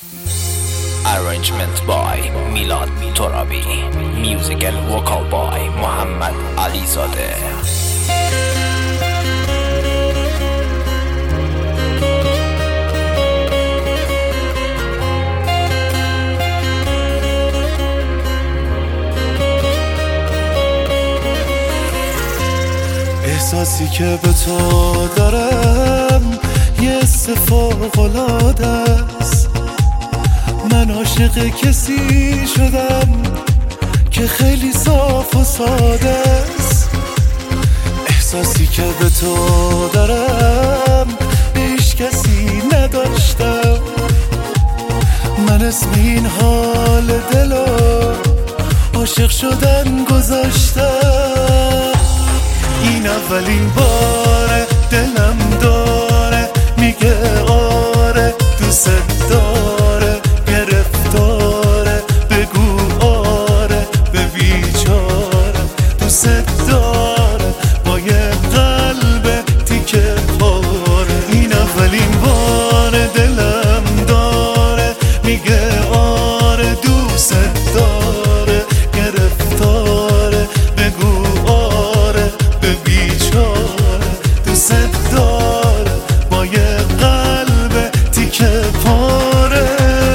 Arrangement by Milad Torabi. Music and vocal by Muhammad Alizadeh. احساسی که به تو دارم یه حس فوق‌العاده است. من عاشق کسی شدم که خیلی صاف و ساده است. احساسی که به تو دارم هیچ کسی نداشتم. من اسم این حال دلو عاشق شدن گذاشتم. این اولین باره دلم داره میگه آره دوست داره، گرفتاره بگو آره به بیچاره. دوست داره با یه قلب تیکه پاره. این اولین باره دلم داره میگه آره دوست داره، گرفتاره بگو آره به بیچاره. دوست داره با یه قلب تیکه پاره.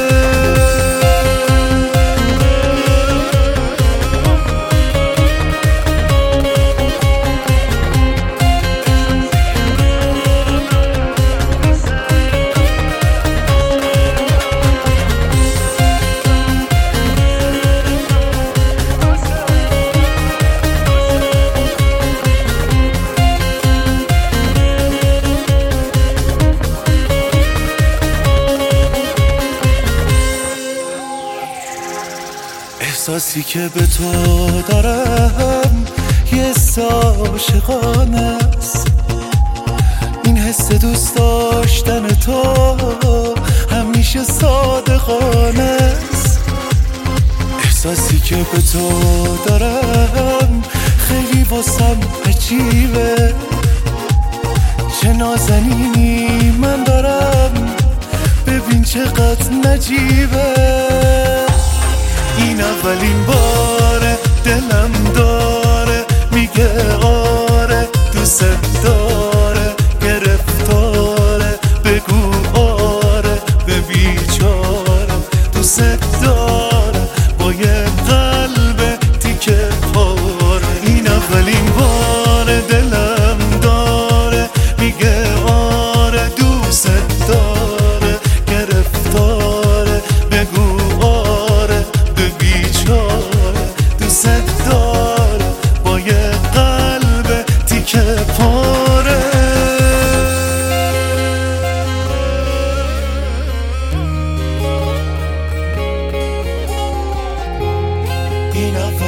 احساسی که به تو دارم یه حس عاشقانه است. این حس دوست داشتن تو همیشه صادقانه است. احساسی که به تو دارم خیلی واسم عجیبه. چه نازنینی من دارم ببین چقدر نجیبه. این اولین باره دلم داره میگه آره دوست داره، گرفتاره بگو آره به بیچاره. دوست داره با یه قلب تیکه پاره. این اولین باره دلم داره میگه آره دوست داره، گرفتاره بگو آره به بیچاره. دوست داره با یه قلب تیکه پاره. این